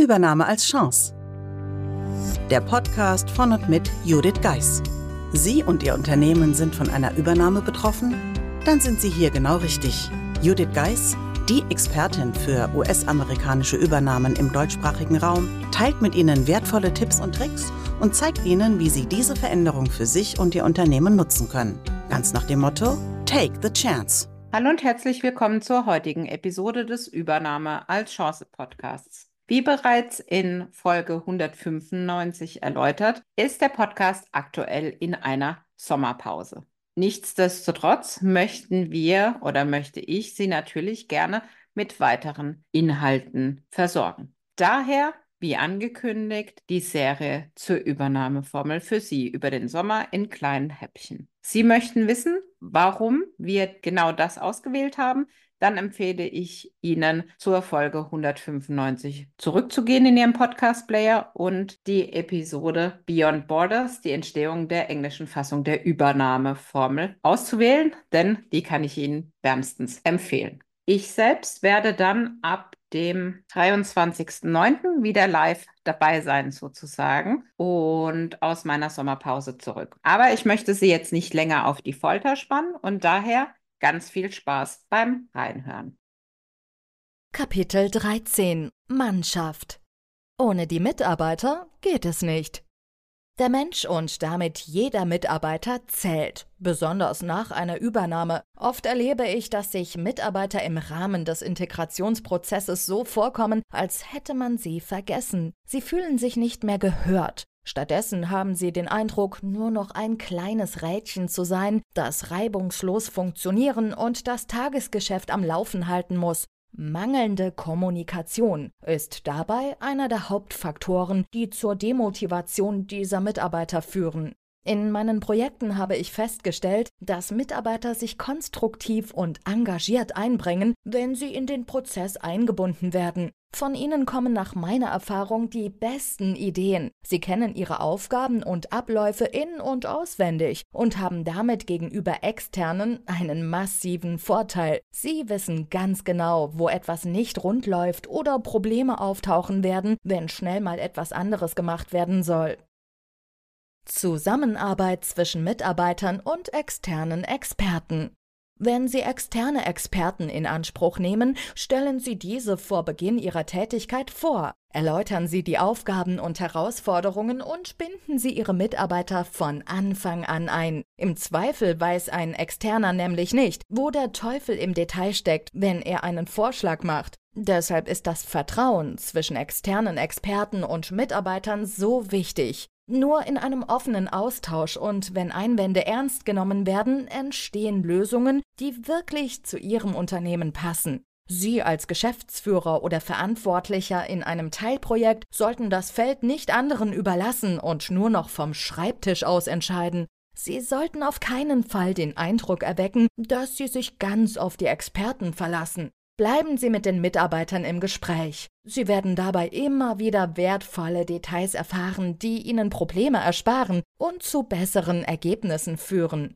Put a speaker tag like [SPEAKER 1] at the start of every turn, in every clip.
[SPEAKER 1] Übernahme als Chance. Der Podcast von und mit Judith Geis. Sie und Ihr Unternehmen sind von einer Übernahme betroffen? Dann sind Sie hier genau richtig. Judith Geis, die Expertin für US-amerikanische Übernahmen im deutschsprachigen Raum, teilt mit Ihnen wertvolle Tipps und Tricks und zeigt Ihnen, wie Sie diese Veränderung für sich und Ihr Unternehmen nutzen können. Ganz nach dem Motto: Take the chance.
[SPEAKER 2] Hallo und herzlich willkommen zur heutigen Episode des Übernahme als Chance Podcasts. Wie bereits in Folge 195 erläutert, ist der Podcast aktuell in einer Sommerpause. Nichtsdestotrotz möchte ich Sie natürlich gerne mit weiteren Inhalten versorgen. Daher, wie angekündigt, die Serie zur Übernahmeformel für Sie über den Sommer in kleinen Häppchen. Sie möchten wissen, warum wir genau das ausgewählt haben? Dann empfehle ich Ihnen, zur Folge 195 zurückzugehen in Ihrem Podcast-Player und die Episode Beyond Borders, die Entstehung der englischen Fassung der Übernahmeformel, auszuwählen, denn die kann ich Ihnen wärmstens empfehlen. Ich selbst werde dann ab dem 23.09. wieder live dabei sein sozusagen und aus meiner Sommerpause zurück. Aber ich möchte Sie jetzt nicht länger auf die Folter spannen und daher ganz viel Spaß beim Reinhören.
[SPEAKER 3] Kapitel 13 – Mannschaft. Ohne die Mitarbeiter geht es nicht. Der Mensch und damit jeder Mitarbeiter zählt, besonders nach einer Übernahme. Oft erlebe ich, dass sich Mitarbeiter im Rahmen des Integrationsprozesses so vorkommen, als hätte man sie vergessen. Sie fühlen sich nicht mehr gehört. Stattdessen haben sie den Eindruck, nur noch ein kleines Rädchen zu sein, das reibungslos funktionieren und das Tagesgeschäft am Laufen halten muss. Mangelnde Kommunikation ist dabei einer der Hauptfaktoren, die zur Demotivation dieser Mitarbeiter führen. In meinen Projekten habe ich festgestellt, dass Mitarbeiter sich konstruktiv und engagiert einbringen, wenn sie in den Prozess eingebunden werden. Von ihnen kommen nach meiner Erfahrung die besten Ideen. Sie kennen ihre Aufgaben und Abläufe in- und auswendig und haben damit gegenüber Externen einen massiven Vorteil. Sie wissen ganz genau, wo etwas nicht rund läuft oder Probleme auftauchen werden, wenn schnell mal etwas anderes gemacht werden soll. Zusammenarbeit zwischen Mitarbeitern und externen Experten. Wenn Sie externe Experten in Anspruch nehmen, stellen Sie diese vor Beginn Ihrer Tätigkeit vor. Erläutern Sie die Aufgaben und Herausforderungen und binden Sie Ihre Mitarbeiter von Anfang an ein. Im Zweifel weiß ein Externer nämlich nicht, wo der Teufel im Detail steckt, wenn er einen Vorschlag macht. Deshalb ist das Vertrauen zwischen externen Experten und Mitarbeitern so wichtig. Nur in einem offenen Austausch und wenn Einwände ernst genommen werden, entstehen Lösungen, die wirklich zu Ihrem Unternehmen passen. Sie als Geschäftsführer oder Verantwortlicher in einem Teilprojekt sollten das Feld nicht anderen überlassen und nur noch vom Schreibtisch aus entscheiden. Sie sollten auf keinen Fall den Eindruck erwecken, dass Sie sich ganz auf die Experten verlassen. Bleiben Sie mit den Mitarbeitern im Gespräch. Sie werden dabei immer wieder wertvolle Details erfahren, die Ihnen Probleme ersparen und zu besseren Ergebnissen führen.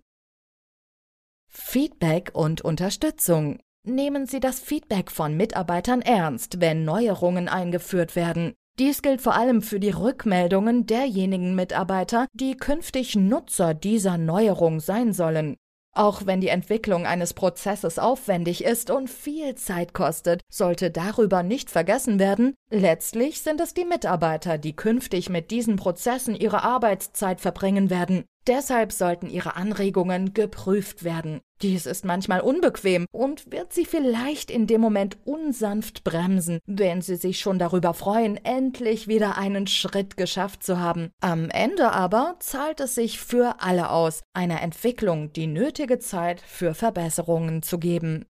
[SPEAKER 3] Feedback und Unterstützung. Nehmen Sie das Feedback von Mitarbeitern ernst, wenn Neuerungen eingeführt werden. Dies gilt vor allem für die Rückmeldungen derjenigen Mitarbeiter, die künftig Nutzer dieser Neuerung sein sollen. Auch wenn die Entwicklung eines Prozesses aufwendig ist und viel Zeit kostet, sollte darüber nicht vergessen werden, letztlich sind es die Mitarbeiter, die künftig mit diesen Prozessen ihre Arbeitszeit verbringen werden. Deshalb sollten ihre Anregungen geprüft werden. Dies ist manchmal unbequem und wird sie vielleicht in dem Moment unsanft bremsen, wenn sie sich schon darüber freuen, endlich wieder einen Schritt geschafft zu haben. Am Ende aber zahlt es sich für alle aus, einer Entwicklung die nötige Zeit für Verbesserungen zu geben.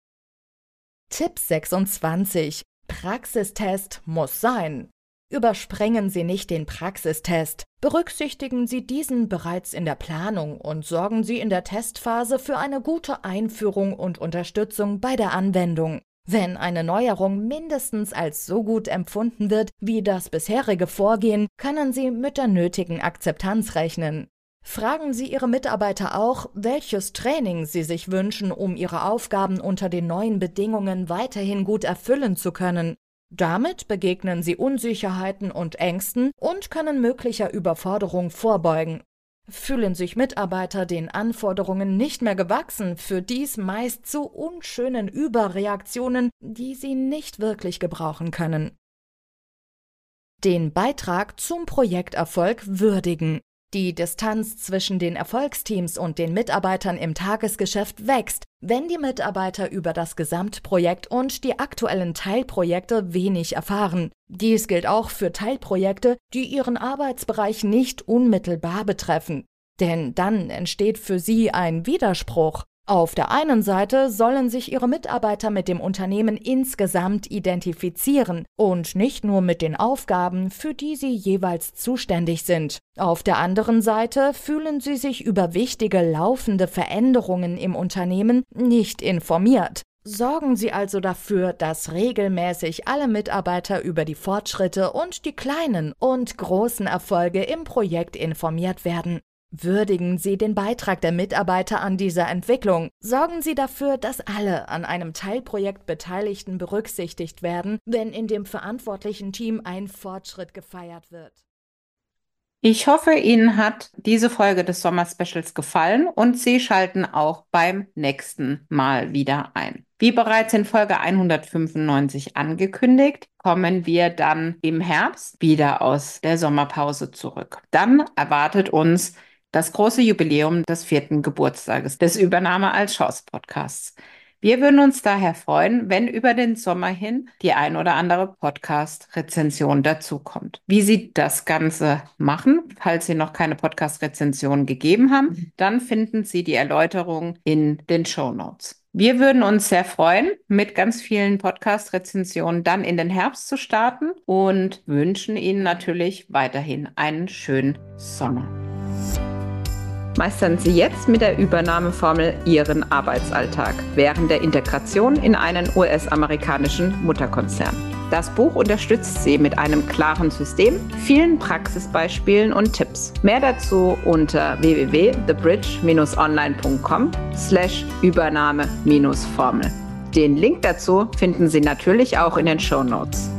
[SPEAKER 3] Tipp 26. Praxistest muss sein. Überspringen Sie nicht den Praxistest. Berücksichtigen Sie diesen bereits in der Planung und sorgen Sie in der Testphase für eine gute Einführung und Unterstützung bei der Anwendung. Wenn eine Neuerung mindestens als so gut empfunden wird wie das bisherige Vorgehen, können Sie mit der nötigen Akzeptanz rechnen. Fragen Sie Ihre Mitarbeiter auch, welches Training sie sich wünschen, um ihre Aufgaben unter den neuen Bedingungen weiterhin gut erfüllen zu können. Damit begegnen sie Unsicherheiten und Ängsten und können möglicher Überforderung vorbeugen. Fühlen sich Mitarbeiter den Anforderungen nicht mehr gewachsen, führt dies meist zu unschönen Überreaktionen, die sie nicht wirklich gebrauchen können. Den Beitrag zum Projekterfolg würdigen. Die Distanz zwischen den Erfolgsteams und den Mitarbeitern im Tagesgeschäft wächst, wenn die Mitarbeiter über das Gesamtprojekt und die aktuellen Teilprojekte wenig erfahren. Dies gilt auch für Teilprojekte, die ihren Arbeitsbereich nicht unmittelbar betreffen. Denn dann entsteht für sie ein Widerspruch. Auf der einen Seite sollen sich ihre Mitarbeiter mit dem Unternehmen insgesamt identifizieren und nicht nur mit den Aufgaben, für die sie jeweils zuständig sind. Auf der anderen Seite fühlen sie sich über wichtige laufende Veränderungen im Unternehmen nicht informiert. Sorgen Sie also dafür, dass regelmäßig alle Mitarbeiter über die Fortschritte und die kleinen und großen Erfolge im Projekt informiert werden. Würdigen Sie den Beitrag der Mitarbeiter an dieser Entwicklung. Sorgen Sie dafür, dass alle an einem Teilprojekt Beteiligten berücksichtigt werden, wenn in dem verantwortlichen Team ein Fortschritt gefeiert wird.
[SPEAKER 2] Ich hoffe, Ihnen hat diese Folge des Sommer-Specials gefallen und Sie schalten auch beim nächsten Mal wieder ein. Wie bereits in Folge 195 angekündigt, kommen wir dann im Herbst wieder aus der Sommerpause zurück. Dann erwartet uns das große Jubiläum des 4. Geburtstages des Übernahme als Chance Podcasts. Wir würden uns daher freuen, wenn über den Sommer hin die ein oder andere Podcast-Rezension dazukommt. Wie Sie das Ganze machen, falls Sie noch keine Podcast-Rezension gegeben haben, dann finden Sie die Erläuterung in den Shownotes. Wir würden uns sehr freuen, mit ganz vielen Podcast-Rezensionen dann in den Herbst zu starten und wünschen Ihnen natürlich weiterhin einen schönen Sommer. Meistern Sie jetzt mit der Übernahmeformel Ihren Arbeitsalltag während der Integration in einen US-amerikanischen Mutterkonzern. Das Buch unterstützt Sie mit einem klaren System, vielen Praxisbeispielen und Tipps. Mehr dazu unter www.thebridge-online.com/Übernahme-Formel. Den Link dazu finden Sie natürlich auch in den Shownotes.